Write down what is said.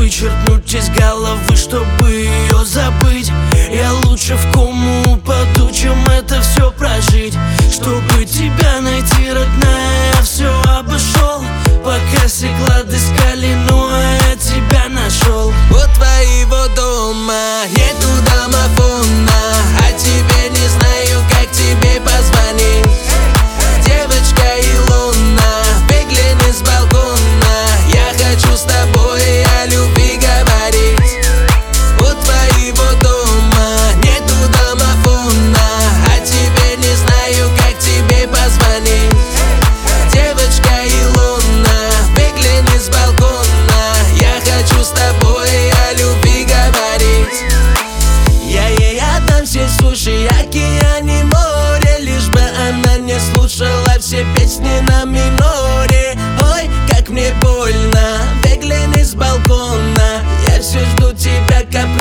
вычеркнуть из головы, чтобы ее забыть. Я лучше в кому упаду, чем это все прожить. Чтобы тебя найти, родная, я все обошел. Пока стеклады искали, ну а я тебя нашел. У твоего дома нету домофона, а тебе не знаю, как тебе позвонить. Девочка Илона, выгляни с балкона, я хочу с тобой о любви говорить. У твоего дома нету домофона, а тебе не знаю, как тебе позвонить. Девочка Илона, выгляни с балкона, я хочу с тобой о любви говорить. Я ей отдам все суши, океане, море, лишь бы она не слушала все песни на миноре. Ой, как мне больно, выгляни с балкона, я все жду тебя, как